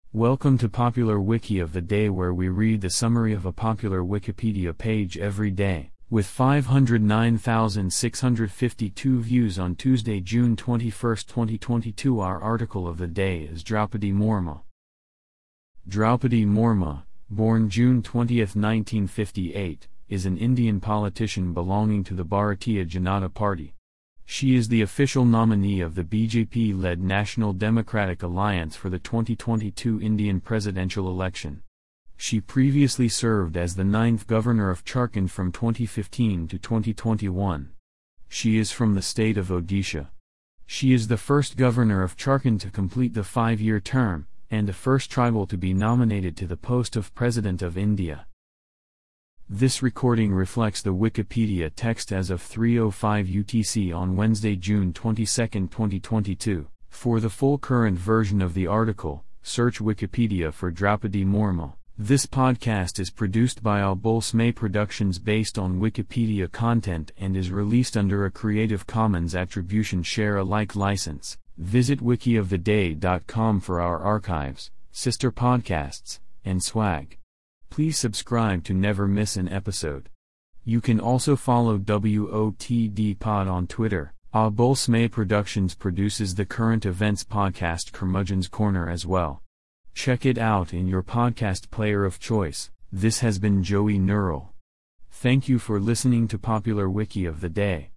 Welcome to Popular Wiki of the Day, where we read the summary of a popular Wikipedia page every day. With 509,652 views on Tuesday, June 21, 2022, our article of the day is Draupadi Murmu. Draupadi Murmu, born June 20, 1958, is an Indian politician belonging to the Bharatiya Janata Party. She is the official nominee of the BJP-led National Democratic Alliance for the 2022 Indian presidential election. She previously served as the 9th governor of Jharkhand from 2015 to 2021. She is from the state of Odisha. She is the first governor of Jharkhand to complete the 5-year term, and the first tribal to be nominated to the post of President of India. This recording reflects the Wikipedia text as of 3:05 UTC on Wednesday, June 22, 2022. For the full current version of the article, search Wikipedia for Draupadi Murmu. This podcast is produced by Abul Smay Productions based on Wikipedia content and is released under a Creative Commons Attribution Share Alike license. Visit wikioftheday.com for our archives, sister podcasts, and swag. Please subscribe to never miss an episode. You can also follow WOTD Pod on Twitter. Abul Smay Productions produces the current events podcast Curmudgeon's Corner as well. Check it out in your podcast player of choice. This has been Joey Neural. Thank you for listening to Popular Wiki of the Day.